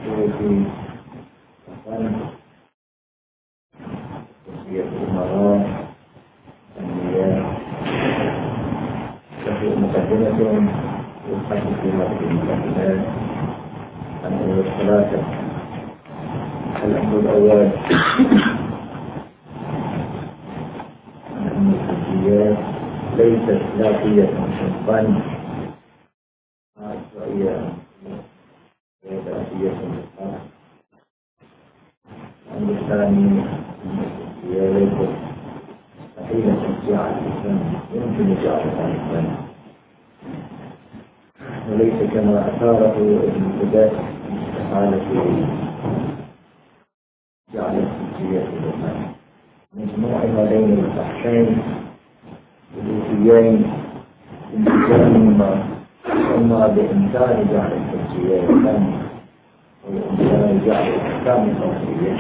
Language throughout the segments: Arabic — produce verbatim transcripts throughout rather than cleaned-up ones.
المشهور في الفن وصية الأمراء الأنبياء له مقدمة يبحث فيها في المقدمات عن أمور ثلاثة. الأمر الأول أن الحجيات ليست ذاتية في الفن، وهي ذاتية في الفن. الأمر الثاني هي ليست مستحيلة جعل الفن، يمكن جعلها الفن، وليس كما أثاره ابن سبات استحالة جعل الحجيات في الفن. مجموع هذين البحثين الوثيين بإمكانهما إما بإمكان جعل الحجيات في الفن وبإمكان جعل الأحكام الفقهية.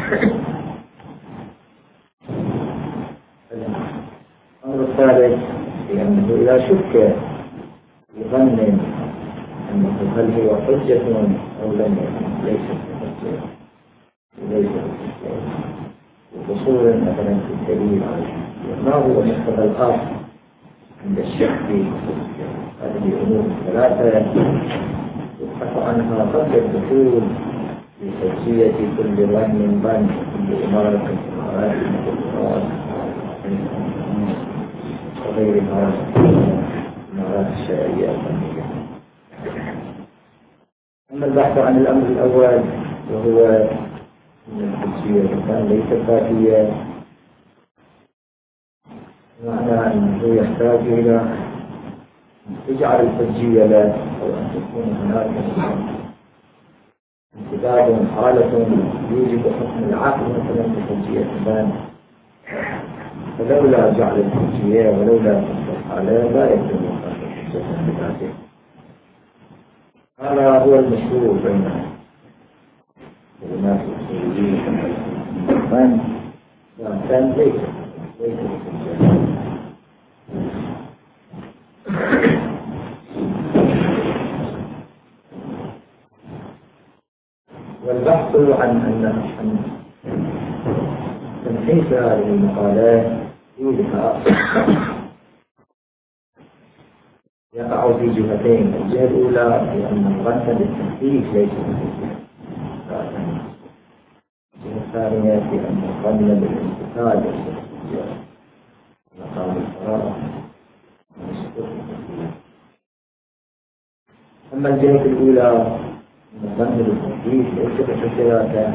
الأمر الثالث لأنه إذا شك يظن أنه هل هو حجة أو لم يكن ليست حجة ليست حجة وصولا مثلا في الدليل ما هو مقتضى الآخر عند الشك في هذه الأمور الثلاثة يبحث عنها قبل الدخول في حجية كل ظن ظن كل إمارة إمارات إمارات وغيرها الإمارات الشرعية الفنية. أما البحث عن الأمر الأول وهو أن الحجية كان ليست ذاتية، معنى أنه يحتاج إلى أن تجعل الحجية له أو أن تكون هناك انتداب حالة يوجب حكم العقل مثلا في حجية البان، فلولا جعل الحجية ولولا الحالة لا يكون حجة بذاته. هذا هو المشهور بين الناس الأصوليين الفن كان ليس ليس حجة. والبحث عن أن تنحيص هذه المقالات فيها يقع في جهتين. الجهة الأولى هي أن الظن بالتنحيص ليس بحجة، الجهة الثانية في أن الظن بالامتثال ليس بحجة، مقام القرار. أما الجهة الأولى الظن بالتنحيص ليس بحجة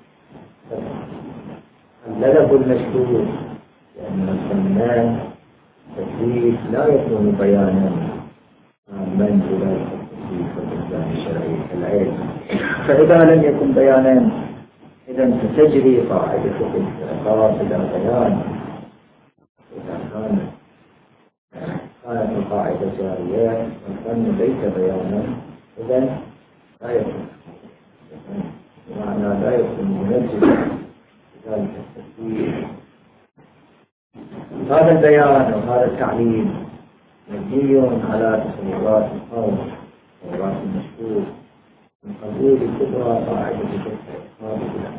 اللدب المشهور لأن الفنان التكليف لا يكون بيانا من إلى التكليف والإسلام الشرعي كالعلم، فإذا لم يكن بيانا إذا ستجري قاعدة الإعتراف إلى بيان. إذا كان كانت القاعدة جارية والفن ليس بيانا إذا لا يكون بمعنى لا يكون منجزا ذلك التكليف. هذا البيان وهذا التعليم مبني على تصورات القوم تصورات المشهور من قبول كبرى قاعدة الاعتقاد بالأحكام.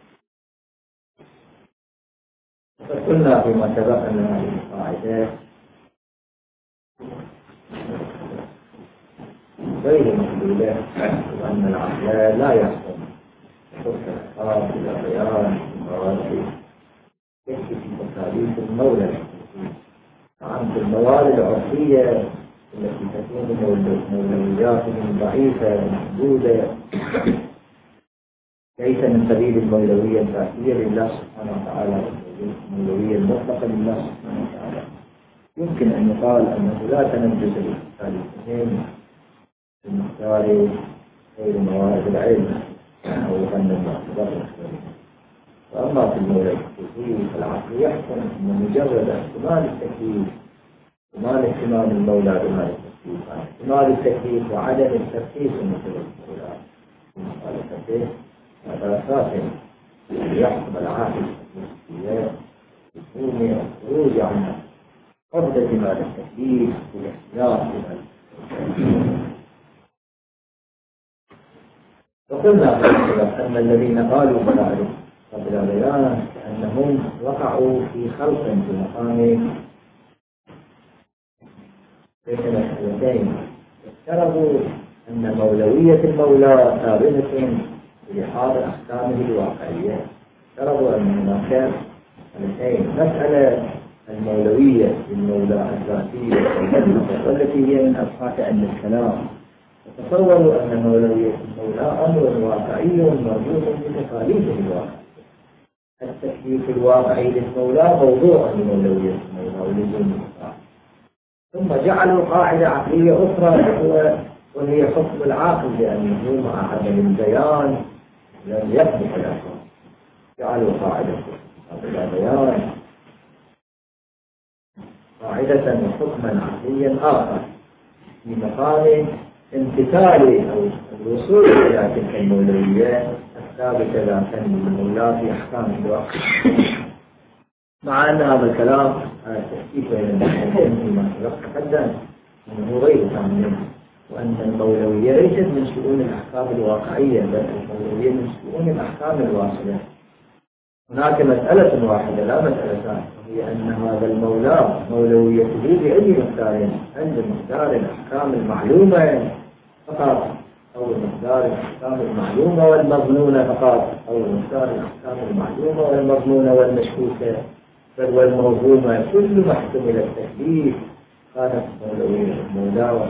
وقد قلنا فيما سبق أن هذه القاعدة غير مقبولة وأن العقل لا يحكم حكم الأحكام إلى بيان المراتب يكفي في تكاليف المولى. عن الموارد العرفية التي تكون مولوياتهم ضعيفة محدودة ليس من سبيل المولوية الذاتية لله سبحانه وتعالى، المولوية المطلقة لله سبحانه وتعالى. يمكن أن يقال أنه لا تنجز للتكاليفهم في مقدار غير موارد العلم أو فن المعتبر. وأما في المولى التكليفي فالعقل يحكم أن مجرد احتمال التكليف احتمال اهتمام المولى بهذا التكليف احتمال التكليف وعدم التركيز مثل المولى في مخالفته هذا أساس يحكم العقل بدون الخروج عن عقدة هذا التكليف والاحتياط بهذا التكليف. وقلنا أن الذين قالوا بلا قبل بيان أنهم وقعوا في خلق في مقام بين الحالتين، افترضوا أن مولوية المولى ثابتة بلحاظ أحكامه الواقعية. افترضوا أن هناك حالتين، مسألة المولوية للمولى الذاتية والتي هي من أبحاث علم الكلام، وتصوروا أن مولوية المولى أمر واقعي مربوط بتكاليفه الواقعية. التكليف الواقعي للمولى موضوع لمولوية المولى ولزوم الواقع. ثم جعلوا قاعدة عقلية أخرى وهي حكم العاقل، لأنه مع عدم البيان لم يصبح الأحكام. جعلوا قاعدة بلا بيان قاعدة وحكما عقليا آخر في مقام امتثال أو الوصول إلى تلك المولوية الثابتة ذاتا للمولى في أحكام الواقع. مع أن هذا الكلام تحقيق بين المحكمين فيما تقدم أنه غير تام، وأن المولوية ليست من شؤون الأحكام الواقعية، بل المولوية من شؤون الأحكام الواصلة. هناك مسألة واحدة لا مسألتان، وهي أن هذا المولى مولويته بأي مقدار؟ عند مقدار الأحكام المعلومة فقط، أو مقدار الأحكام المعلومة والمظنونة فقط، أو مقدار الأحكام المعلومة والمظنونة والمشكوكة بل والموهومة، كل ما احتمل التكليف كانت مولوية المولى.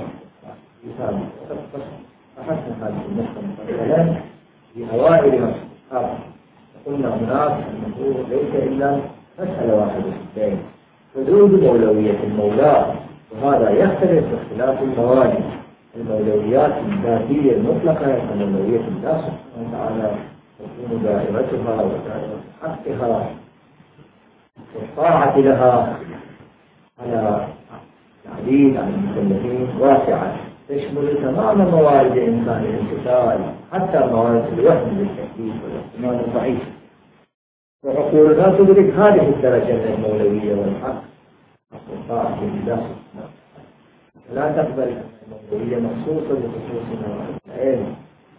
بحثنا هذه النقطة مثلا في أوائل مصر، قلنا هناك أنه ليس إلا مسألة واحدة في الدين، حدود مولوية المولى، وهذا يختلف باختلاف المواد. المولويات الذاتية المطلقة كمولوية الله سبحانه وتعالى تكون دائرتها ودائرة حقها والطاعة لها على العديد عن المكلفين واسعة، تشمل تمام موارد إمكان الامتثال حتى موارد الوهم بالتكليف والاحتمال الضعيف. وعقولنا تدرك هذه الدرجة من المولوية والحق والطاعة لله، لا تقبل أن المولوية مخصوصة بخصوص العلم،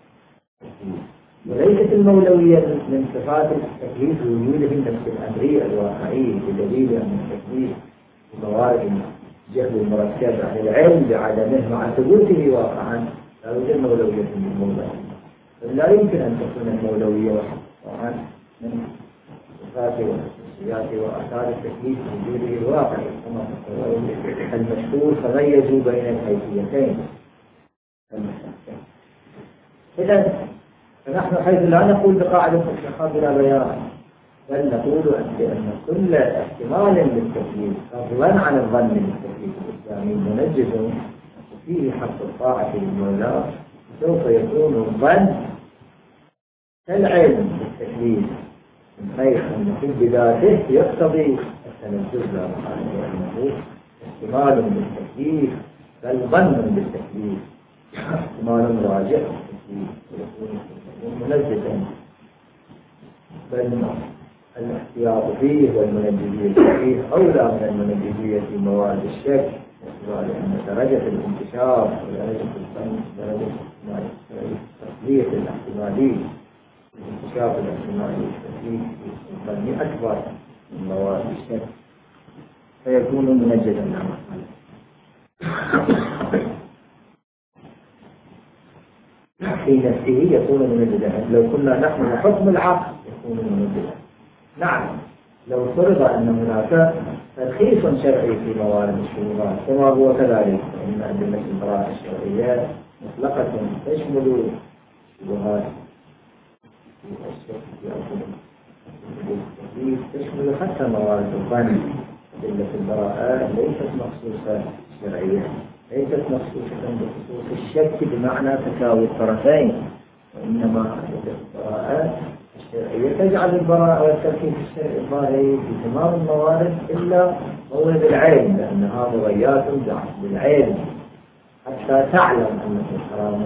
وليست المولوية من صفات التكليف وجوده النفس الأمري الواقعي، بدليل أن التكليف بموارد جهل المركب عن العلم بعدمه مع ثبوته واقعا لا يوجد مولوية من المولى. لا يمكن أن تكون المولوية واقعا من صفات وخصوصيات وآثار التكليف وجوده الواقعي، كما المشهور فميزوا بين الحيثيتين. إذن فنحن حيث لا نقول بقاعدة الشخص بلا بيان، بل نقول بأن كل احتمال للتكليف فضلا عن الظن بالتكليف الإسلامي منجز فيه حق الطاعة للمولى، سوف يكون الظن كالعلم بالتكليف، من حيث أن في بذاته يقتضي التنجز لا محالة، وأنه احتمال بالتكليف بل ظن بالتكليف، احتمال راجع بالتكليف ويكون منجزا، بل الاحتياط فيه والمنجزية فيه أولى من المنجزية في موارد الشك، لأن درجة الانتشار ودرجة الفن درجة التصديق الاحتمالي، الانتشار الاحتمالي في الفن أكبر من موارد الشك، فيكون منجزا لا محالة. في نفسه يكون منجزا، لو كنا نحن حكم العقل يكون منجزا. نعم، لو فرض أن هناك ترخيص شرعي في موارد الشبهات كما هو كذلك، فإن أدلة البراءة الشرعية مطلقة تشمل شبهات تشمل حتى موارد الظن. أدلة البراءة ليست مخصوصة شرعية، ليست مخصوصة بخصوص الشك بمعنى تساوي الطرفين، وإنما أدلة البراءة الشرعية تجعل البراءة والتركيب الشرعي الظاهري في تمام الموارد إلا مورد العلم، لأنها مغيات بالعلم حتى تعلم أنه حرام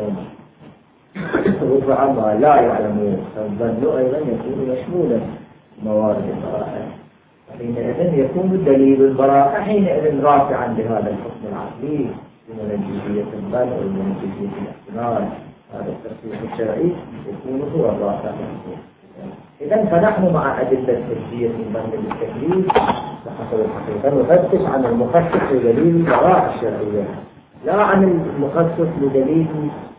رفع ما لا يعلمون، فالظن أيضا يكون مشمولا موارد البراءة، حينئذ يكون دليل البراءة حينئذ رافعا بهذا الحكم العقلي بمنجزية الظن والمنجزية الاحتمال هذا التخصيص الشرعي يكون هو الرافع. إذا فنحن مع أدلة حجية الظن بالتكليف بحسب الحقيقة نفتش عن المخصص لدليل البراءة الشرعية، لا عن المخصص لدليل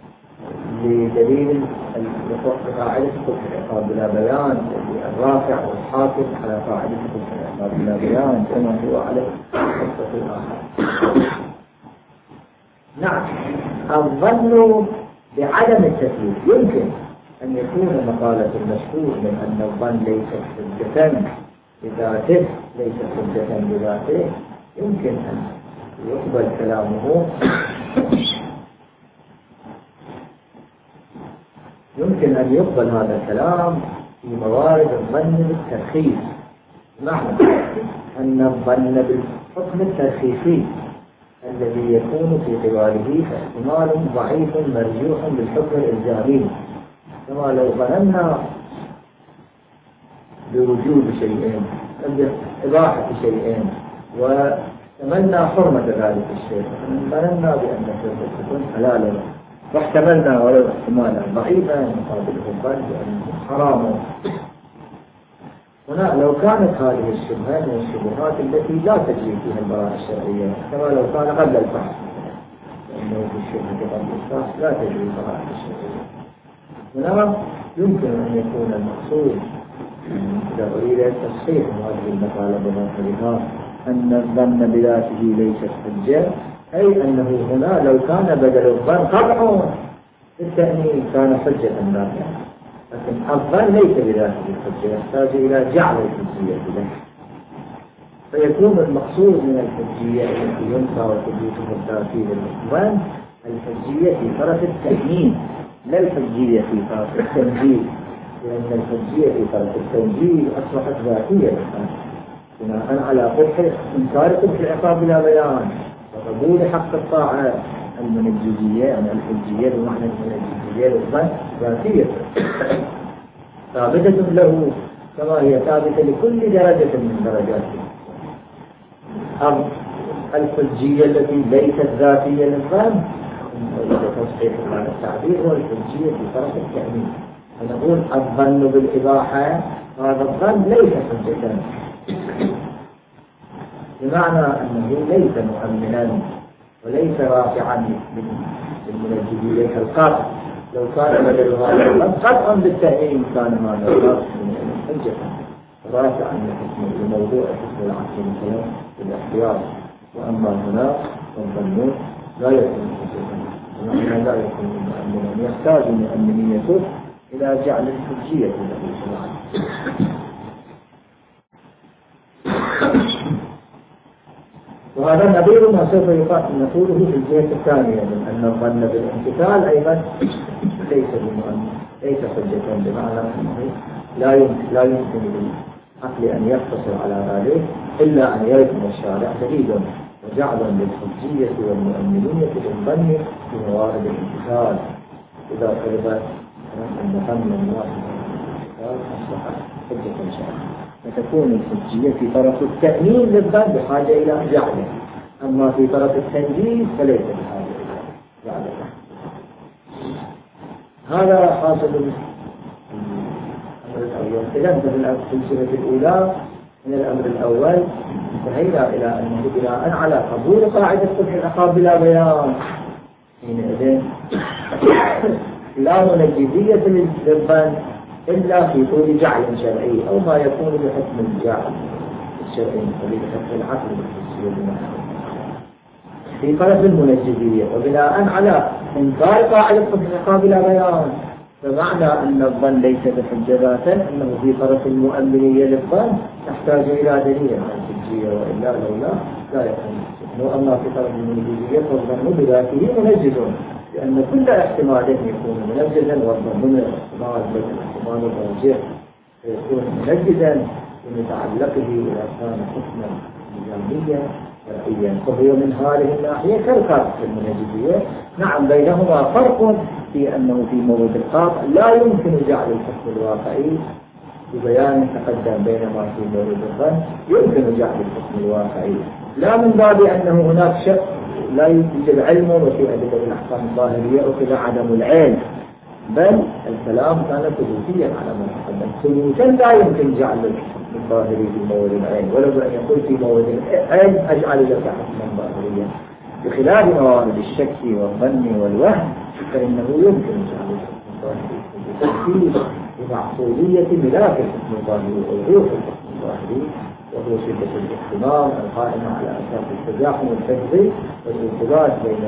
لدليل قاعدة حكم العقاب بلا بيان، الرافع والحاكم على قاعدة حكم العقاب بلا بيان كما هو على الخصص الآخر. نعم، الظن بعدم التكليف يمكن أن يكون مقالة المشهور من أن الظن ليست حجة بذاته ليست حجة بذاته يمكن أن يقبل كلامه يمكن أن يقبل هذا الكلام في موارد الظن بالترخيص، معنى أن الظن بالحكم الترخيصي الذي يكون في قباله احتمال ضعيف مرجوح بالحكم الإلزامي، كما لو ظننا بوجود شيئين إباحة شيئين واحتملنا حرمة ذلك الشيء، ظننا بأن الشيء تكون حلالا واحتملنا ولو احتمالا ضعيفا مقابله الظن بأنه حرام. هنا لو كانت هذه الشبهات من الشبهات التي لا تجري فيها البراءة الشرعية، كما لو كان قبل الفحص، لأنه في الشبهة قبل الفحص لا تجري البراءة الشرعية. هنا يمكن أن يكون المقصود إذا أريد تصحيح هذه المقالة بظاهرها أن الظن بذاته ليست حجة، أي أنه هنا لو كان بدل الظن قطع بالتأمين كان حجة نافعة، لكن الظن ليس بذاته الحجة، يحتاج إلى جعل الحجية له، فيكون المقصود من الحجية التي ينفع وتثبيته الذاتي للظن الحجية في طرف التأمين لا الحجية في طرف التنجيل، لأن الحجية في طرف التنجيل أصبحت ذاتية بناء على قبح إنكار قبح العقاب بلا بيان وقبول حق الطاعة المنجزية، يعني الحجية بمعنى المنجزية للظن ذاتية ثابتة له كما هي ثابتة لكل درجة من درجاته. أم الحجية التي ليست ذاتية للظن تصحيح على التعبير والحجية في طرف التأمين، فنقول الظن بالإباحة هذا الظن ليس حجة بمعنى أنه ليس مؤمنا وليس رافعا بالمنجزية كالقطع، لو كان بدل هذا الظن قطعا بالتأمين كان هذا الظن حجة رافعا لموضوع حسن العقل مثلا بالاختيار، وأما هنا الظن لا يكون حجة بمعنى لا يكون مؤمنا، يحتاج مؤمنيته إلى جعل الحجية له شرعا. وهذا نظير ما سوف نقوله في الجهة الثانية من أن الظن بالامتثال أيضا ليس بمؤمن ليس حجة، بمعنى أنه لا يمكن لا يمكن للعقل أن يقتصر على ذلك إلا أن يرد من الشارع دليل وجعل للحجية والمؤمنية بالظن في موارد الامتثال. إذا فرض أن ظن واحد أصبح حجة شرعية، فتكون الحجية في طرف التأمين للظن بحاجة إلى جعله، أما في طرف التنجيز فليس بحاجة إلى جعله. هذا حاصل الأمر الأول. إذا في الجهة الأولى من الأمر الأول انتهينا إلى أنه بناء على قبول قاعدة قبح العقاب بلا بيان حينئذ لا منجزية للظن إلا في طول جعل شرعي أو ما يكون بحكم الجعل الشرعي بحكم العقل في طرف المنجزية، وبناء على إنكار قاعدة قبح العقاب بلا بيان فمعنى أن الظن ليس بحجة ذاتا أنه في طرف المؤمنية للظن تحتاج إلى دليل عن الحجية، وإلا لولا لا يكون. وأما في طرف المنجزية فالظن بذاته منجز، لأن كل احتمال يكون منجزا والظن من الاحتمال بالاحتمال الراجح فيكون منجزا بمتعلقه إذا كان حكما إلزاميا شرعيا، فهو من هذه الناحية كالقاطع في المنجزية. نعم بينهما فرق في أنه في مورد القاطع لا يمكن جعل الحكم الواقعي ببيان تقدم، بينما في مورد الظن يمكن جعل الحكم الواقعي، لا من باب أنه هناك شك لا يوجد علم وفي أدلة الأحكام الظاهرية وكذا عدم العلم، بل الكلام كان ثبوتيا على ما تقدم. ثبوتا لا يمكن جعل الظاهري في مورد العين، ولو أن يقول في مورد العين أجعل لك حكما ظاهريا، بخلاف موارد الشك والظن والوهم فإنه يمكن جعل الحكم الظاهري بتركيز بمعقولية ملاك الحكم الظاهري أو روح الحكم الظاهري، وهو شدة الاحتمال القائمة على أساس التزاحم الفكري والارتباط بين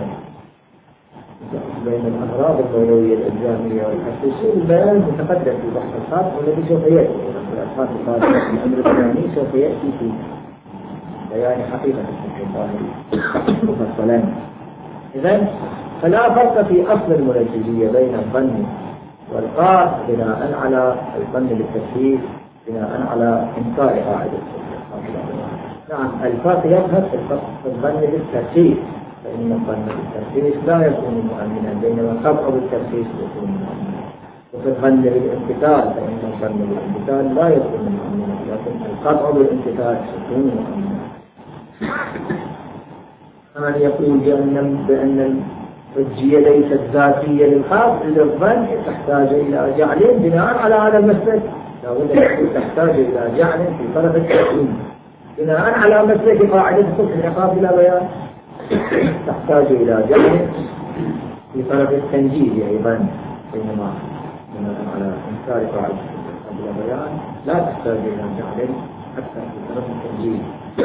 بين الأغراض المولوية الإلزامية والحساسية. البيان متقدم في بحث الخاص والذي سوف يأتي في الأبحاث الخاصة في الأمر الثاني سوف يأتي في بيان حقيقة الحكم الظاهري مفصلا. إذن فلا فرق في أصل المنجزية بين الظن والقاس بناء على الظن بالتكليف بناء على إنكار قاعدة الحكم. نعم الفرق يظهر في الظن بالتكليف، فإن الظن بالترخيص لا يكون مؤمنا، بينما القطع بالترخيص يكون مؤمنا. وفي الظن بالامتثال فإن الظن بالامتثال لا يكون مؤمنا، لكن القطع بالامتثال يكون مؤمنا. من يقول بأن بأن الحجية ليست ذاتية للخاص إلا الظن تحتاج إلى جعل بناء على هذا المسلك، لا بد أن تحتاج إلى جعل في طرف التحكيم بناء على مسلك قاعدة صلح العقاب بلا بيان، تحتاج إلى جعل في طرف التنجيز أيضا، بينما بناء على إنكار قاعدة الصلح بلا بيان لا تحتاج إلى جعل حتى في طرف التنجيز.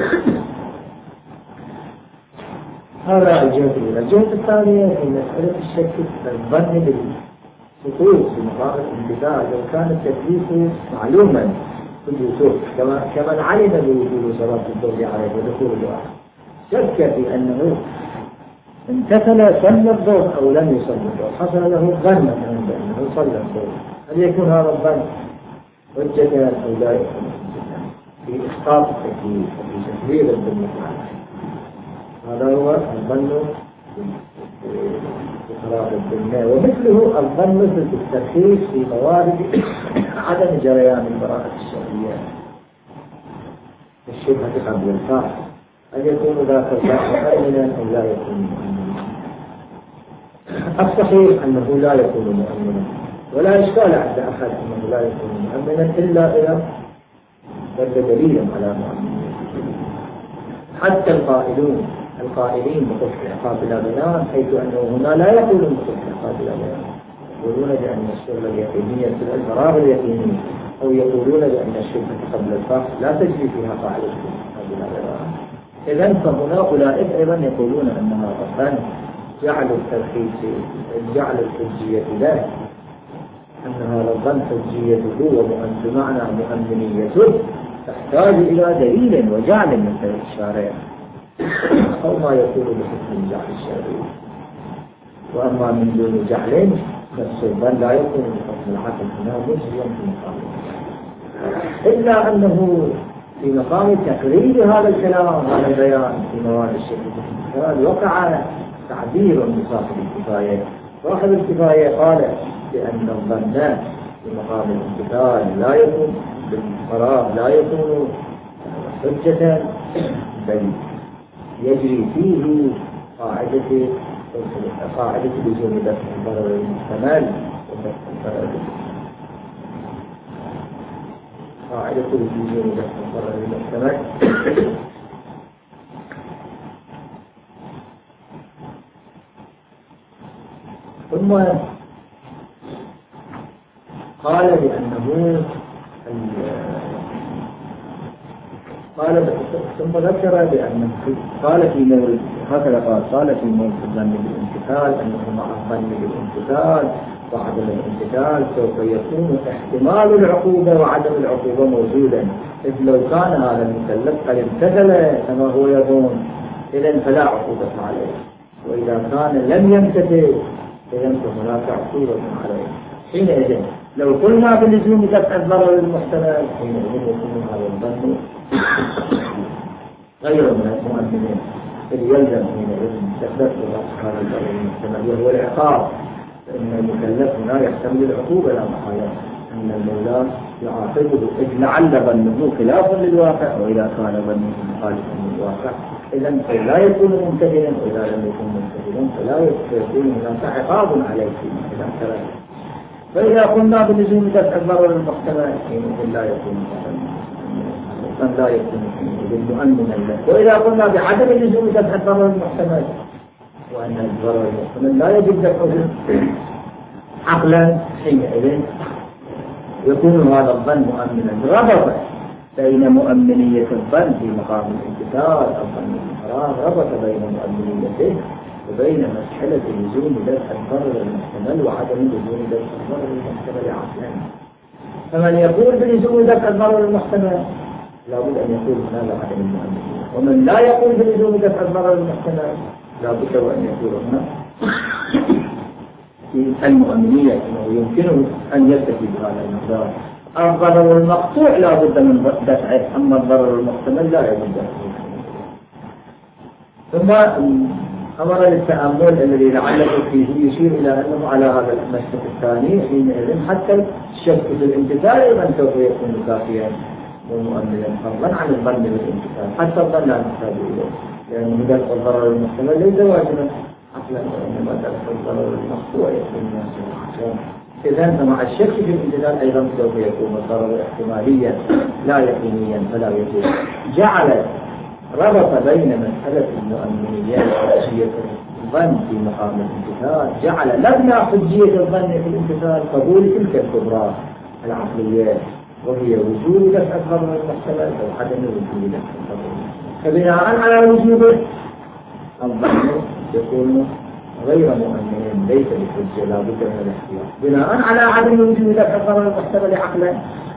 هذا الجهة الأولى. الجهة الثانية في مسألة الشك الظن بالسقوط في مقام الانتفاع لو كان التكليف معلوما بالوصول كما كمن علم بوجود صلاة الظهر عليه ودخول الوقت، شك في أنه امتثل صلى الظهر أو لم يصلي الظهر، حصل له ظن مثلا بأنه صلى الظهر، هل يكون هذا الظن حجة أو لا يكون في إسقاط التكليف وفي تسليل الظن؟ هذا هو الظن بقرار الدنيا، ومثله الظن في الترخيص في موارد عدم جريان البراءة الشرعية الشبهة قبل الفاحش، أن يكون ذاك الفاحش مؤمنا أو لا يكون مؤمنا. الصحيح أنه لا يكون مؤمنا، ولا إشكال عند أحد أنه لا يكون مؤمنا إلا إذا وجد دليلا على مؤمنه. حتى القائلون القائلين بخلق العقاب بلا بيان، حيث أنه هنا لا يقولون بخلق العقاب بلا بيان، يقولون بأن الشبهة اليقينية تبقى الفراغ اليقيني، أو يقولون بأن الشبهة قبل الفحص لا تجري فيها قاعدة العقاب بلا بيان. إذن فهنا أولئك أيضا يقولون أنها أصلا جعل الترخيص جعل الحجية له، أن هذا الظن حجيته بمعنى مؤمنيته تحتاج إلى دليل وجعل من الشارع أو ما يكون بحكم جعل الشرعي، وأما من دون جعل نفس الظن لا يكون بحكم العقل هنا مجزيا في مقام، إلا أنه في مقام تقرير هذا الكلام هذا البيان في موارد الشرع وقع تعبير بصاحب الكفاية. صاحب الكفاية قال بأن الظن في مقام الامتثال لا يكون بالفراغ لا يكون حجة، بل يجري فيه قاعدة قاعدة لزوم دفع الضرر المحتمل قاعدة لزوم دفع الضرر المحتمل. ثم قال بأنه قال ثم ذكر بأنه قال في مورد هكذا قال قال في مورد الظن بالامتثال أنه مع الظن بالامتثال وعدم الامتثال سوف يكون احتمال العقوبة وعدم العقوبة موجودا، إذ لو كان هذا المكلف قد امتثل كما هو يظن إذن فلا عقوبة عليه، وإذا كان لم يمتثل إذن فهناك عقوبة عليه. حينئذ لو قلنا بلزوم دفع الضرر المحتمل حينئذ يكون هذا الظن غير من المؤمنين، إذ يلزم حينئذ تثبت هذا الضرر المحتمل وهو العقاب، فإن المكلف هنا يحتمل العقوبة لا محالة، أن المولى يعاقبه إذ لعل ظنه خلافا للواقع، وإذا كان ظنه مخالفا للواقع إذن فلا يكون ممتثلا، وإذا لم يكن ممتثلا فلا يكون هناك عقاب عليه إذا امتثل. فإذا قلنا بلزوم دفع الضرر المحتمل حينئذ لا يكون لا يكون مؤمنا له. وإذا قلنا بعدم لزوم دفع الضرر المحتمل وأن الضرر المحتمل لا يجب دفعه عقلا حينئذ يكون هذا الظن مؤمنا. ربط بين مؤمنية الظن في مقام الامتثال الظن الحرام، ربط بين مؤمنيته وبين مسألة لزوم دفع الضرر المحتمل وعدم لزوم دفع الضرر المحتمل عقلا. فمن يقول بلزوم دفع الضرر المحتمل لابد أن يكون هذا عدم المؤمنية، ومن لا يقول بلزوم دفع الضرر المحتمل لابد أن يكون هنا في المؤمنية، أنه يمكنه أن يكتفي بهذا المقدار. الضرر المقطوع لا بد من دفعه، أما الضرر المحتمل لا يجب دفعه. ثم أمر للتأمل الذي لعله فيه يشير إلى أنه على هذا المسلك الثاني حينئذ حتى الشك في الامتثال أيضا سوف يكون كافيا ومؤمنا فضلا عن الظن بالامتثال، حتى الظن لا نحتاج إليه لأنه دفع الضرر المحتمل ليس واجبا عقلا، وإنما دفع الضرر المقطوع يكون واجبا. إذا مع الشك في الامتثال أيضا سوف يكون الضرر احتماليا لا يقينيا فلا يجوز. جعل ربط بين مسألة المؤمنية وحجية الظن في مقام الامتثال، جعل مبنى حجية الظن في الامتثال قبول تلك الكبرى العقليات وهي وجود دفع الضرر المحتمل أو عدم وجود دفع الضرر. فبناء على وجوده الظن يكون غير مؤمن ليس بحجة لا بد من الاحتياط، بناء على عدم وجود دفع الضرر المحتمل عقلا.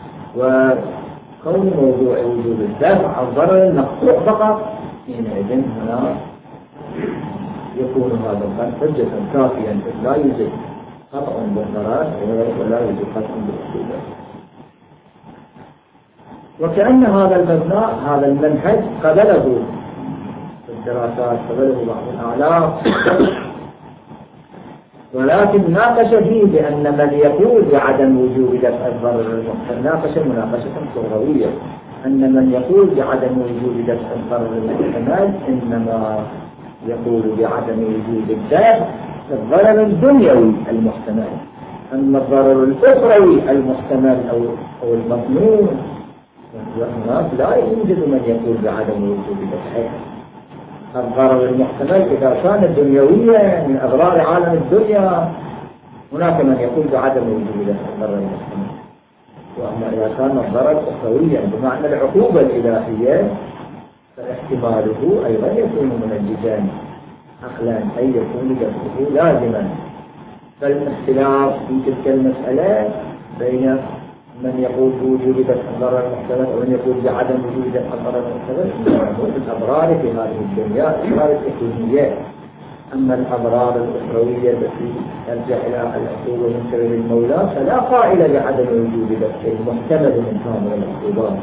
وكون موضوع وجود الدفع الضرر المقطوع فقط حينئذ هنا يكون هذا الظن حجة كافيا، لا يوجد قطع بالضرر ولا يوجد قطع بالعقوبة. وكأن هذا المبنى هذا المنهج قبله في الدراسات، قبله بعض الأعلام، ولكن ناقش فيه بأن من يقول بعدم وجود دفع الضرر المحتمل ناقش مناقشة صغروية، أن من يقول بعدم وجود دفع الضرر المحتمل إنما يقول بعدم وجود الدفع الضرر الدنيوي المحتمل، أما الضرر الأخروي المحتمل أو أو المضمون هناك لا يوجد من يقول بعدم وجود دفعه. الضرر المحتمل إذا كان دنيويا من أضرار عالم الدنيا هناك من يقول بعدم وجود دفع الضرر المحتمل، وأما إذا كان الضرر أخرويا بمعنى العقوبة الإلهية فاحتماله أيضا يكون منجزا عقلا أي يكون دفعه لازما. فالاختلاف في تلك المسألة بين من يقول بوجود دفع الضرر المحتمل ومن يقول بعدم وجود دفع الضرر المحتمل من الأضرار في هذه الدنيا الأضرار الإكليمية. أما الأضرار الأخروية التي ترجع إلى العقوبة من قبل المولى فلا قائل بعدم وجود دفع المحتمل من هذه العقوبات،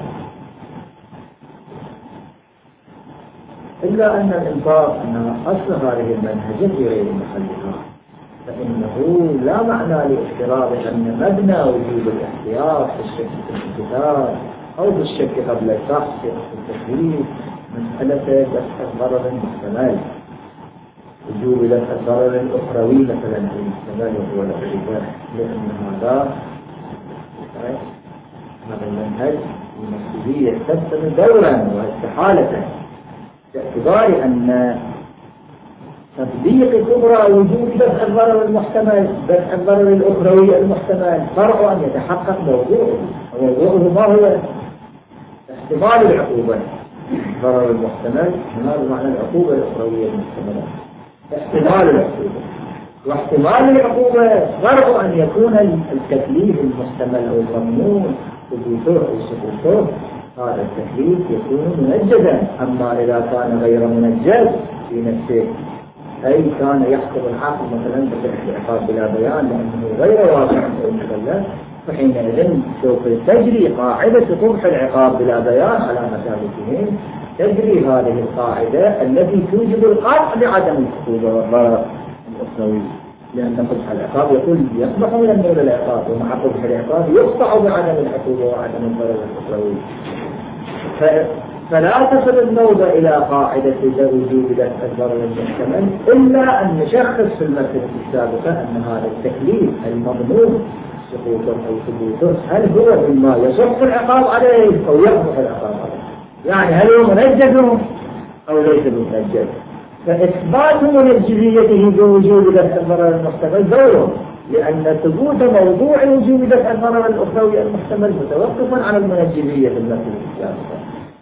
إلا أن الإنصاف أن أصل هذه المنهجة في غير محلها، فإنه لا معنى لافتراض أن مبنى وجود الاحتياط بالشك في الامتثال أو بالشك قبل الفحص في التكليف مسألة دفع الضرر المحتمل، وجود دفع الضرر الأخروي مثلا في المحتمل وهو العقوبة، لأن هذا هذا المنهج المسؤولية تبتدئ دورا واستحالة باعتبار أن تطبيق كبرى وجود دفع الضرر المحتمل دفع الضرر الأخروي المحتمل فرع أن يتحقق موضوعه، وموضوعه ما هو؟ احتمال العقوبة. الضرر المحتمل هذا معنى العقوبة الأخروية المحتملة، احتمال العقوبة، واحتمال العقوبة فرع أن يكون التكليف المحتمل أو الممنوع ثبوته أو سقوطه هذا التكليف يكون منجزا. أما إذا كان غير منجز في نفسه أي كان يحكم العقل مثلا بفتح العقاب بلا بيان لأنه غير واقع أو مكلف، فحينئذ سوف تجري قاعدة قبح العقاب بلا بيان على مسابقهم، تجري هذه القاعدة التي توجب القطع بعدم العقوبة والضرر الأخروي، لأن قبح العقاب يقول يصبح من النور العقاب، ومع قبح العقاب يقطع بعدم العقوبة وعدم الضرر الأخروي. فلا تصل النوبة إلى قاعدة وجود دفع الضرر المحتمل إلا أن نشخص في المسألة السابقة أن هذا التكليف المضمون سقوطا أو ثبوتا، هل هو مما يصح العقاب عليه أو يقبح العقاب عليه؟ يعني هل هو منجد أو ليس منجد؟ فإثبات منجزيته بوجود دفع الضرر المحتمل دوره، لأن ثبوت موضوع وجود دفع الضرر الأخروي المحتمل متوقف على المنجزية في النفس الإسلامي.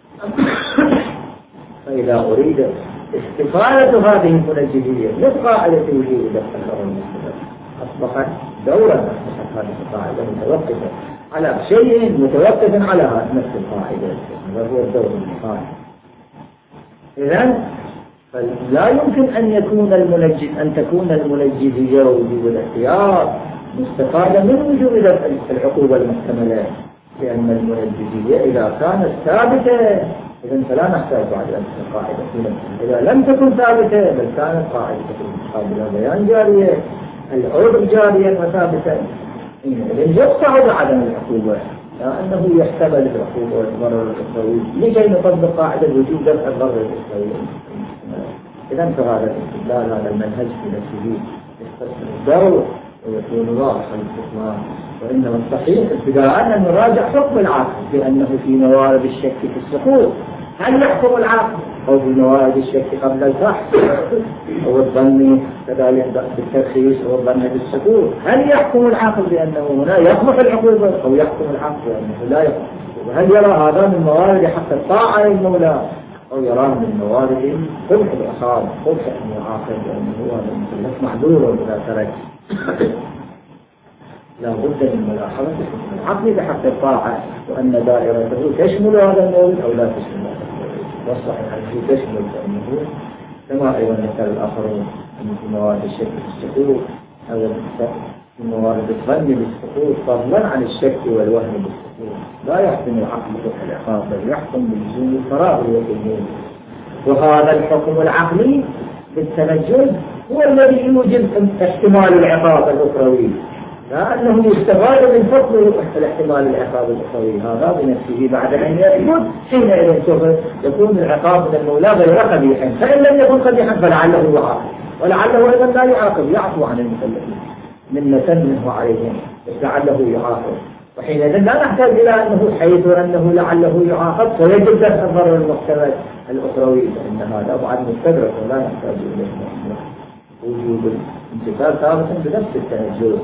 فإذا أريد استفادة هذه المنجزية لقاعدة وجود دفع الضرر المحتمل أصبحت دورا، أصبحت هذه القاعدة متوقفة على شيء متوقف على نفس القاعدة، وهو الدور القاعدة. إذن لا يمكن أن يكون المنجز أن تكون المنجزية ووجود الاحتياط مستفادة من وجود العقوبة المحتملة، لأن المنجزية إذا كانت ثابتة إذن فلا نحتاج بعد أن تكون قاعدة. إذا لم تكن ثابتة بل كانت قاعدة مقابلة بيان جارية، العذر جاريا وثابتا، إذن يقطع بعدم العقوبة لأنه يحتمل العقوبة والضرر الأخروي لكي نطبق قاعدة وجود دفع الضرر الأخروي. إذن فهذا الاستدلال هذا المنهج في نفسه يستثمر الدور ويكون واضحا الاستثمار، وإنما الصحيح ابتداء أن نراجع حكم العاقل بأنه في موارد الشك في السقوط هل يحكم العاقل، أو في موارد الشك قبل الفحص أو الظن كذلك بالترخيص أو الظن بالسقوط هل يحكم العاقل بأنه هنا يقبح العقوبة أو يحكم العاقل بأنه لا يقبح العقوبة؟ هل يرى هذا من موارد حق الطاعة للمولى أو يراه من موارد قبح العقاب، قبح أن يعاقب لأنه هو المكلف معذور إذا ترك؟ لا بد من ملاحظة العقل بحق الطاعة، وأن دائرته تشمل هذا المورد أو لا تشمل هذا المورد، والصحيح أنه تشمل، فإنه كما أيضا ذكر الآخرون أن في موارد الشك في السقوط أو في موارد الظن بالسقوط فضلا عن الشك والوهم بالسقوط لا يحكم العقل بحق العقاب بل يحكم بلزوم الفراغ والتجنيد. وهذا الحكم العقلي بالتنجد هو الذي يوجد احتمال العقاب الأخروي، لأنه يستفاد من فضل الاحتمال العقاب الأخروي هذا بنفسه بعد أن يثبت، حينئذ سوف يكون العقاب من المولى غير قبيحا، فإن لم يكن قبيحا فلعله يعاقب، ولعله أيضا لا يعاقب، يعفو عن المكلفين منة منه عليهم لعله يعاقب. وحينئذ لا نحتاج إلى أنه حيث أنه لعله يعاقب فيجب دفع الضرر المحتمل الأخروي، فإن هذا أبعد مستدرك ولا نحتاج إليه وجوب الانتفاع ثابتا بنفس التنجد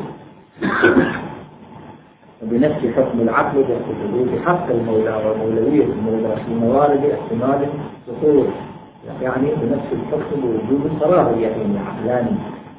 وبنفس حكم العقل بحق المولى ومولوية المولى في موارد احتمال السقوط، يعني بنفس الحكم بوجوب الفراغ اليقيني عقلاني.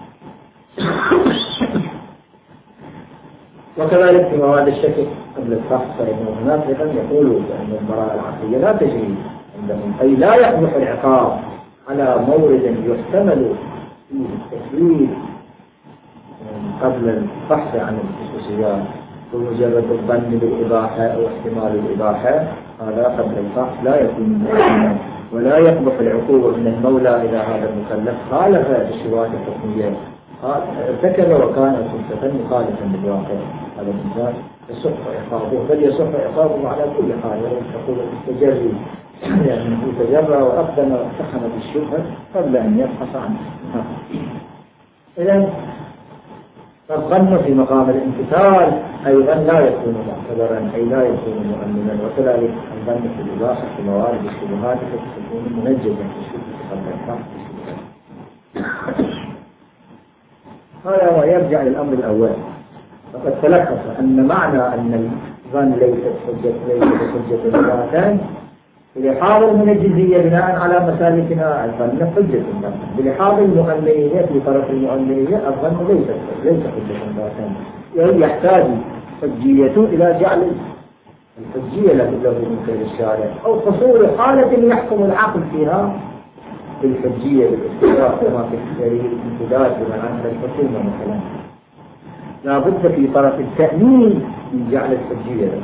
وكذلك في مواد الشك قبل الفحص فإنه هناك أيضا يقولوا بأن البراءة العقلية لا تجري عندهم، أي لا يقبح العقاب على مورد يحتمل فيه التكليف قبل البحث عن الخصوصيات، ومجرد الظن بالإباحة أو احتمال الإباحة هذا قبل البحث لا يكون مؤمنا، ولا يقبح العقوبة من المولى إذا هذا المكلف خالف الشروط الحكمية، ارتكب وكان سلطة مخالفا للواقع، هذا الإنسان يصح عقابه، بل يصح عقابه على كل حال، تقول التجري يعني تجرى وأقدم واقتحم بالشبهة قبل أن يبحث عنه. إذن فالظن في مقام الامتثال أيضا لا يكون معتبرا، أي لا يكون مؤمنا، وكذلك الظن في الإباحة في موارد الشبهات تكون منجزا في الشبهة قبل الحق. هذا ويرجع للأمر الأول، فقد تلخص أن معنى أن الظن ليست حجة ليست حجة ذاتان بلحاظ المنجزية بناء على مسالكنا الظن حجة ذاتان، بلحاظ المؤمنية في طرف المؤمنية الظن ليست ليس حجة ذاتان، يعني يحتاج حجية إلى جعل الحجية له من خير الشارع أو حصول حالة يحكم العقل فيها بالحجية بالاستقرار كما في الدليل الامتداد بمعنى الحكومة مثلا. لا بد في طرف التأمين من جعل الحجية له،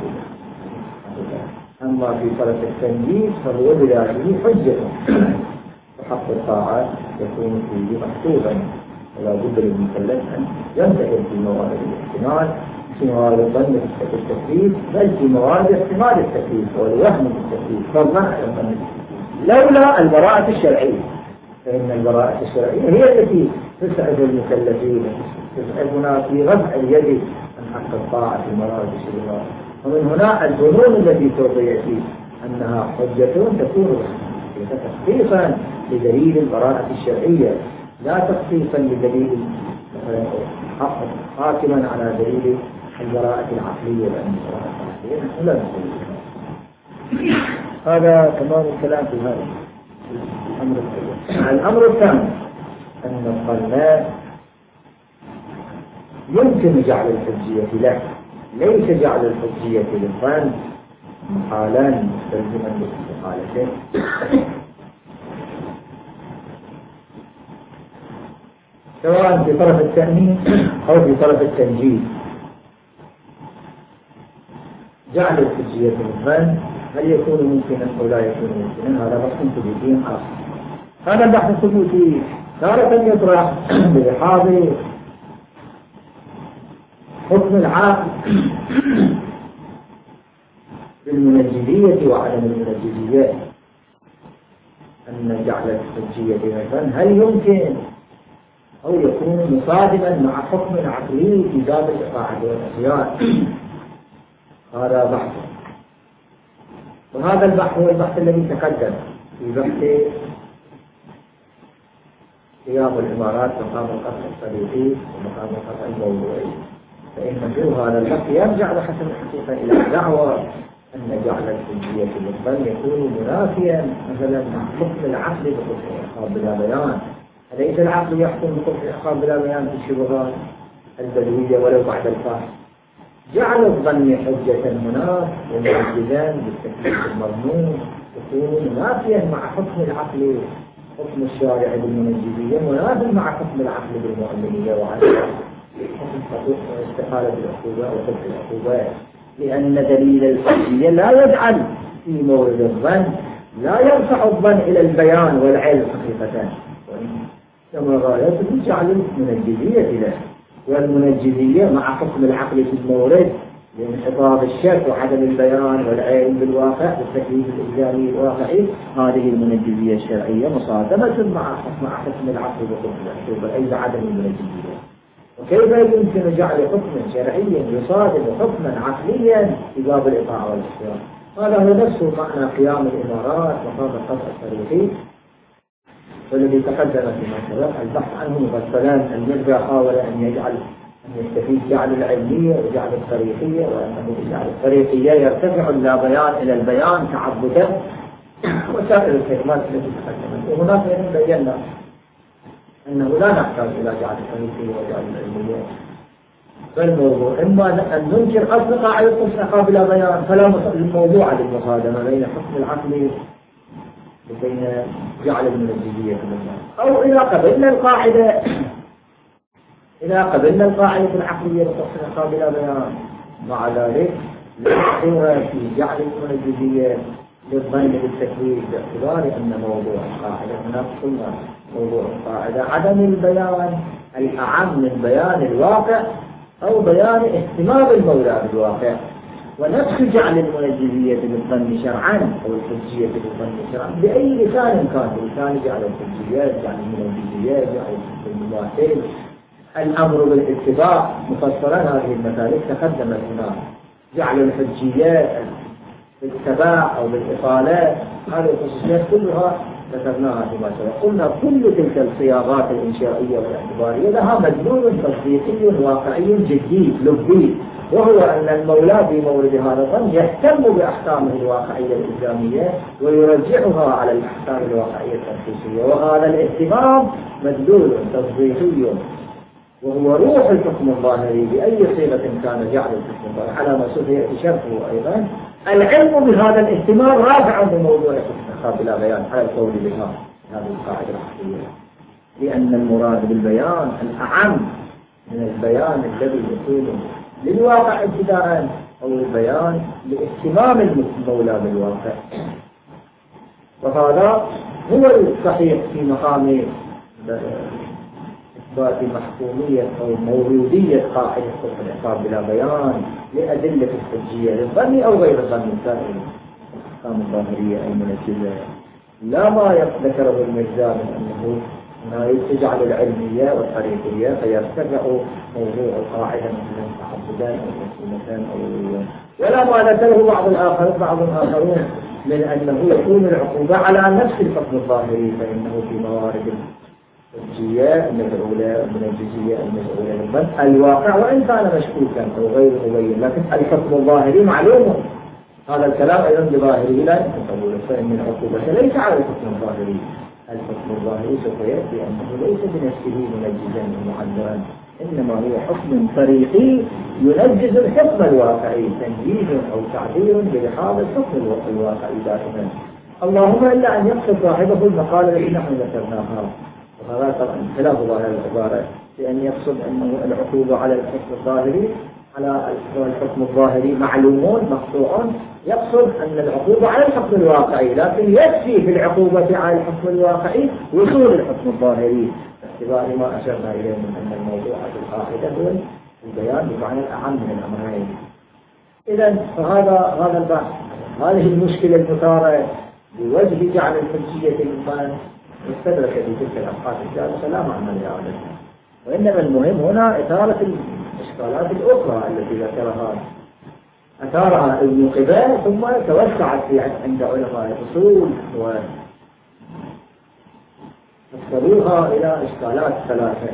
أما في طرف التنجيز فهو بذاته حجة، وحق الطاعات يكون فيه محسوبا، ولا بد للمكلف أن ينتهي في موارد الاحتمال، في موارد الظن بالتكليف، بل في موارد احتمال التكليف والوهم بالتكليف، فضلا عن الظن لولا البراءة الشرعية، فإن البراءة الشرعية هي التي تسعد المكلفين، تسعدنا في رفع اليد عن حق الطاعة في مراتب الشبهات. ومن هنا الظنون التي سوف يأتي أنها حجة تكون تخصيصا لدليل البراءة الشرعية، لا تخصيصا لدليل مثلا حاكما على دليل البراءة العقلية، لأن البراءة العقلية نحن لا نقول. هذا تمام الكلام في هذا الأمر الأول. الأمر الثاني أن الظن يمكن جعل الحجية له، ليس جعل الحجية للظن محالا مستلزما لاستحالته. سواء في طرف التأمين أو في طرف التنجيز. جعل الحجية للظن هل يكون ممكنا أو لا يكون ممكنا؟ هذا بحث ثبوتي آخر. هذا البحث الثبوتي تارة يطرح بلحاظ حكم العاقل بالمنجزية وعدم المنجزية، أن جعل الحجية للظن هل يمكن أو يكون مصادما مع حكم عقلي في باب الإطاعة والعصيان. هذا بحث، وهذا البحث هو البحث الذي تقدم في بحث قيام الإمارات مقام القطع الصريحي ومقام القطع الموضوعي. فإن في هذا البحث يرجع بحسب الحقيقة إلى دعوة أن جعل الحجية للظن يكون منافيا مثلا مع حكم العقل بقطع العقاب بلا بيان. أليس العقل يحكم بقطع العقاب بلا بيان في الشبهات البدوية ولو بعد الفحص؟ جعل الظن حجة هناك ومعجزا بالتكليف المضمون يكون منافيا مع حكم العقل، حكم الشارع بالمنجزية منافي مع حكم العقل بالمؤمنية وعلى حكم استحالة العقوبة وترك العقوبة، لأن دليل الحجية لا يجعل في مورد الظن، لا يرفع الظن إلى البيان والعلم حقيقة، كما غايته جعل المنجزية له، والمنجزية مع حكم العقل في المورد لانحطاط الشك وعدم البيان والعلم بالواقع والتكليف الإلزامي الواقعي. هذه المنجزية الشرعية مصادمة مع حكم حكم العقل وحكم العقوبة أي عدم المنجزية. وكيف يمكن جعل حكما شرعيا يصادم حكما عقليا في باب الإطاعة والإحسان؟ هذا هو نفسه معنى قيام الإمارات مقام القطع الصريحي، والذي تقدم فيما سبق البحث عنه مفصلا. المرجع حاول أن يجعل أن يستفيد جعل العلمية وجعل الطريقية، وأنه جعل الطريقية يرتفع لا بيان إلى البيان تعبدا وسائر الحكمات التي تقدمت. وهناك بينا أنه لا نحتاج إلى جعل الطريقية وجعل العلمية، فالموضوع إما أن ننكر أصل قاعدة الحقا بلا بيان فلا الموضوع للمصادمة بين حكم العقل وبين جعل المنجزية في المجال، أو إذا قبلنا القاعدة إذا قبلنا القاعدة العقلية لتصل قابل بيان، مع ذلك لا في جعل المنجزية للظن بالتكليف باعتبار أن موضوع القاعدة هناك قلنا موضوع القاعدة عدم البيان الأعم من بيان الواقع أو بيان اهتمام المولى بالواقع، ونفس جعل المنجزية بالظن شرعا أو الحجية بالظن شرعا بأي لسان كان، بلسان جعل الحجيات جعل المنجزيات جعل المماثل الأمر بالاتباع مفصلا. هذه المسالك تقدمت هنا، جعل الحجيات بالاتباع أو بالإطالات، هذه الخصوصيات كلها ذكرناها فيما سبق. قلنا كل تلك الصياغات الإنشائية والاعتبارية لها مدلول تصديقي واقعي جدي لبي، وهو أن المولى في مورد هذا الظن يهتم بأحكامه الواقعية الإلزامية ويرجعها على الأحكام الواقعية التخصيصية، وهذا الاهتمام مدلول تصديقي وهو روح الحكم الظاهري بأي صيغة كان جعل الحكم الظاهري على ما سوف يأتي شرحه أيضا. العلم بهذا الاهتمام راجع بموضوع الحكم بلا بيان على القول بها هذه القاعدة العقلية، لأن المراد بالبيان الأعم من البيان الذي يكون للواقع ابتداء أو البيان لاهتمام المولى بالواقع. وهذا هو الصحيح في مقام إثبات محكومية أو مورودية قاعدة حكم العقاب بلا بيان لأدلة الحجية للظن أو غير الظن سائر الأحكام الظاهرية المنجزة، لا ما ذكره المرزا من أنه أنه تجعل العلمية والطريقية فيرتفع موضوع القاعدة مثلا تعبدا أو وسيلة أو ولا ما ذكره بعض الآخر بعض الآخرون من أنه يكون العقوبة على نفس الحكم الظاهري، فإنه في موارد الجزئية المجعولة من الجزئية المجعولة من الواقع وإن كان مشكوكا أو غير مبين، لكن الحكم الظاهري معلوم. هذا الكلام أيضا بظاهره لا يمكن قبوله، فإن العقوبة ليس على الحكم الظاهري. الحكم الظاهري سوف يأتي أنه ليس بنفسه منجزا ومعذرا، إنما هو حكم طريقي ينجز الحكم الواقعي، تنجيز أو تعبير بلحاظ الحكم الواقعي دائما، اللهم إلا أن يقصد صاحبه المقالة التي نحن ذكرناها. وهذا طبعا خلاف ظاهر العبارة، لأن يقصد أنه العقوبة على الحكم الظاهري على الحكم الظاهري معلومون مقطوعون، يقصد أن العقوبة على الحكم الواقعي، لكن يكفي في العقوبة على الحكم الواقعي وصول الحكم الظاهري، باعتبار ما أشرنا إليه من أن الموضوع في القاعدة هو البيان بمعنى الأعم من الأمرين. إذا فهذا هذا البحث، هذه المشكلة المثارة بوجه جعل الحجية الإنسان مستدركة في تلك الأبحاث الثالثة لا معنى لهذا، وإنما المهم هنا إثارة الإشكالات الأخرى التي ذكرها أثارها ابن قباء ثم توسعت في عند علماء الأصول وفصلوها إلى إشكالات ثلاثة،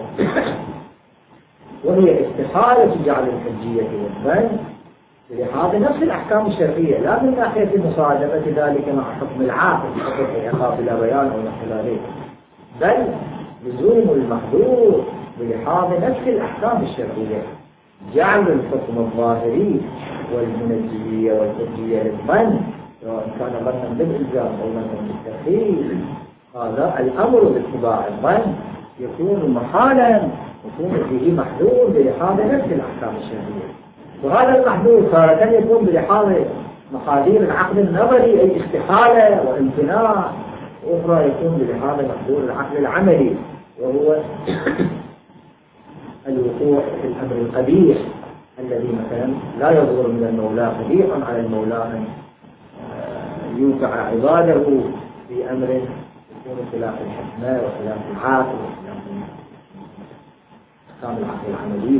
وهي استحالة جعل الحجية والبين لهذا نفس الأحكام الشرعية، لا من ناحية مصادمة ذلك مع حكم العاقل حكم العقاب بلا بيان أو نحو ذلك، بل لزوم المحظور بلحاظ نفس الأحكام الشرعية، جعل الحكم الظاهري والمنجزية والحجية للظن سواء كان ظنا بالإلزام أو ظنا بالتخيل، هذا الأمر باتباع الظن يكون محالا، يكون فيه محظور بلحاظ نفس الأحكام الشرعية. وهذا المحظور تارة يكون بلحاظ مقادير العقل النظري أي استحالة وامتناع، وأخرى يكون بلحاظ محظور العقل العملي وهو الوقوع في الأمر القبيح الذي مثلا لا يظهر من المولى قبيح على المولى أن يوقع عباده في أمر يكون خلاف الحكمة وخلاف العقل وخلاف أحكام العقل العملي.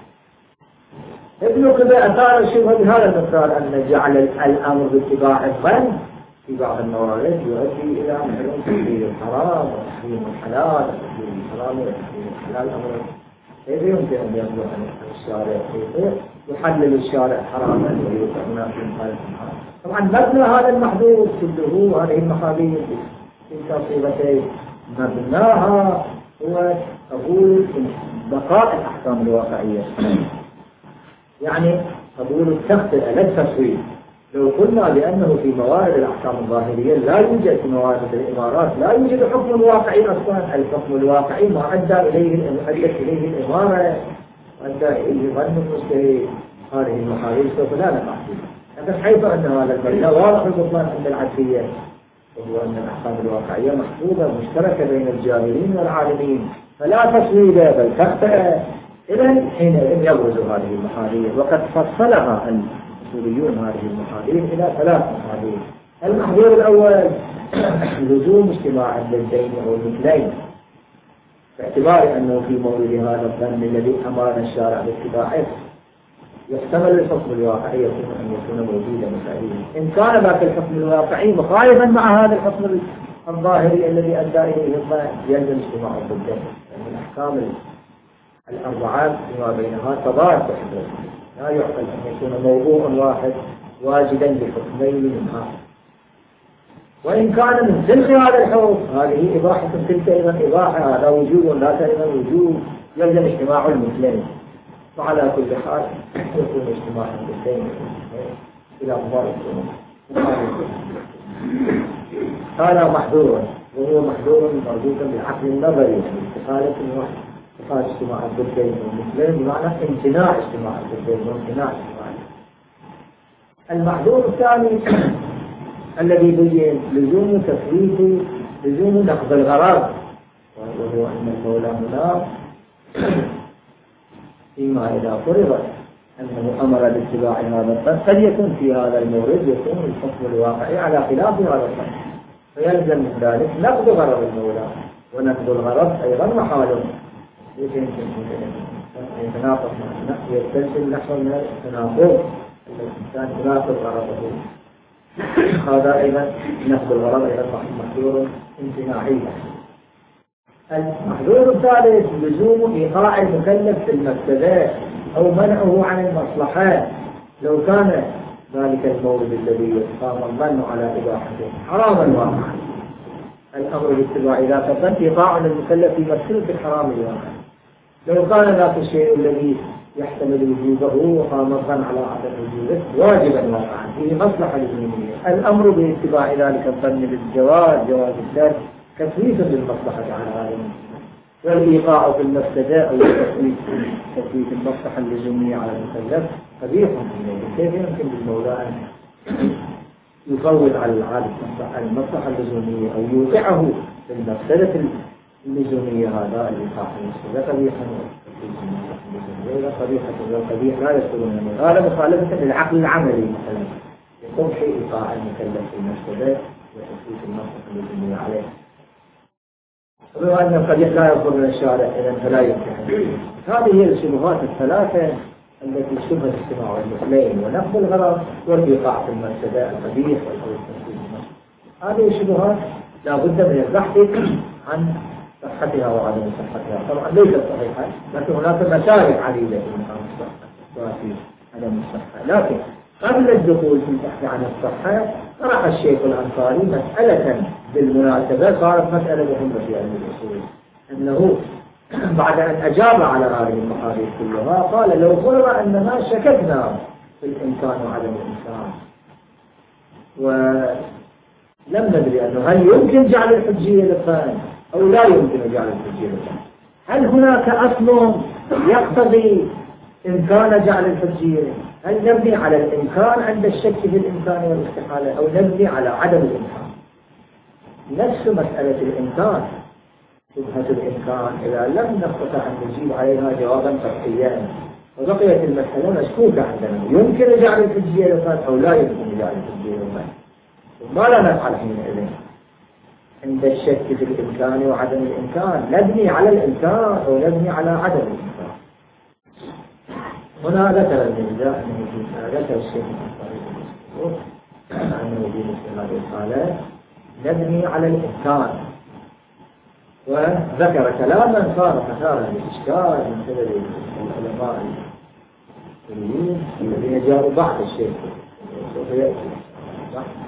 ابن قباء أثار الشبهة بهذا المثال أن جعل الأمر باتباع الظن في بعض الموارد يؤدي إلى محرم تحليل الحرام وتحريم الحلال وتحليل الحرام وتحريم الحلال. أمر كيف يمكن أن يبدو عن الشارع كيف يحلل الشارع حراما ويوقع الناس في مخالفة الحرام؟ طبعا مبنى هذا المحدود كله هذه المخاليف في تصيبتين مبناها هو قبول بقاء الأحكام الواقعية، يعني قبول التخطئة لا التصوير. لو قلنا بأنه في موارد الأحكام الظاهرية لا يوجد في موارد الإمارات لا يوجد حكم واقعي أصلا، الحكم الواقعي ما أدى إليه أدت إليه الإمارة وأدى إليه ظن المجتهد، هذه المخالف سوف لا نقع فيها. لكن حيث أن هذا المبنى واضح البطلان عند العدلية، وهو أن الأحكام الواقعية محفوظة مشتركة بين الجاهلين والعالمين فلا تصوير بل تخطئة، إذن حينئذ يبرز هذه المخالف. وقد فصلها الأصوليون هذه المخالف إلى ثلاث مخالف. المحظور الأول لزوم اجتماع الضدين أو المثلين، باعتبار أنه في مورد هذا الظن الذي أمرنا الشارع باتباعه يحتمل الحكم الواقعي يكون أن يكون موجودا مثاليا، إن كان ذاك الحكم الواقعي مخالفا مع هذا الحكم الظاهري الذي أدى إليه الظن يلزم اجتماع الضدين، لأن يعني الأحكام الأربعات فيما بينها تضاد، لا يعقل أن يكون موضوع واحد واجدا بحكمين منها، وإن كان من تلك هذا الحكم هذه إباحة تلك أيضا إباحة، هذا وجوب لا أيضا وجوب يلزم اجتماع المثلين. وعلى كل حال يكون اجتماع المثلين إلى مبارك هذا محظور، وهو محظور مربوطا بالعقل النظري، يعني استحالة اتخاذ اجتماع الضدين والمثلين بمعنى امتناع اجتماع الضدين وامتناع اجتماع. المحظور الثاني الذي بين لزوم تفويت لزوم نقض الغرض، وهو أن المولى هنا فيما إذا فرض أنه أمر باتباع هذا الظن قد يكون في هذا المورد يكون الحكم الواقعي على خلاف هذا الظن، فيلزم من ذلك نقض غرض المولى ونقض الغرض أيضا محال، يتناقض يستلزم نحو من التناقض الإنسان يناقض غرضه، هذا أيضا نقض الغرض أيضا محظور امتناعي. المحظور الثالث لزوم إيقاع المكلف في المفسدة أو منعه عن المصلحة، لو كان ذلك المورد الذي يقام الظن على إباحته حراما واقعا، الأمر بالاتباع إذا كان إيقاع المكلف يمثل في الحرام الواقع، لو كان ذاك الشيء الذي يحتمل وجوبه وقام الظن على عدم وجوبه واجبا واقعا فيه مصلحة للمؤمنين، الأمر باتباع ذلك الظن بالجواز جواز الدرس تثبيت للمصلحة على هذا المسلم، والإيقاع في المفسدة أو تثبيت المصلحة اللزومية على المكلف قبيح منه. كيف يمكن للمولى أن يفوض على العالم المصلحة اللزومية أو يوقعه في المفسدة اللزومية؟ هذا الإيقاع في المفسدة قبيح غير قبيحة والقبيح لا يدخل منه، هذا مخالفة للعقل العملي مثلا يقوم في إيقاع المكلف في المفسدة وتثبيت المصلحة اللزومية عليه. بما أن القبيح لا يصدر من الشارع إذا فلا يمكن. هذه هي الشبهات الثلاثة التي شبه اجتماع المثلين ونقض الغرض والإيقاع في المفسدة القبيح والتنفيذ. هذه الشبهات لا بد من البحث عن صحتها وعدم صحتها، طبعا ليست صحيحة لكن هناك مسالك عديدة في مقام الصحة وفي عدم الصحة، لكن قبل الدخول في البحث عن الصحة طرح الشيخ الأنصاري مسألة بالمناسبة صارت مسألة مهمة في علم الأصول، أنه بعد أن أجاب على هذه المحاذير كلها قال لو فرض أننا شككنا في الإمكان وعدم الإمكان ولم ندري أنه هل يمكن جعل الحجية للفهم أو لا يمكن جعل الحجية للفهم، هل هناك أصل يقتضي إمكان جعل الحجية؟ هل نبني على الإمكان عند الشك في الإمكان والاستحالة أو نبني على عدم الإمكان؟ نفس مسألة الإمكان، شبهة الإمكان إذا لم نستطع أن نجيب عليها جوابا قطعيا وبقيت المسألة مشكوكة عندنا، يمكن جعل الحجية للفهم أو لا يمكن جعل الحجية للفهم، ماذا نفعل حينئذ؟ عند الشك في الإمكان وعدم الإمكان نبني على الإمكان أو نبني على عدم الإمكان؟ هنا ذكر المرجاء ذكر الشيخ أنه في مثل هذه الحالة نبني على الإمكان، وذكر كلاما صار مثارا للإشكال من قبل العلماء الذين جاءوا بعد الشيخ سوف يأتي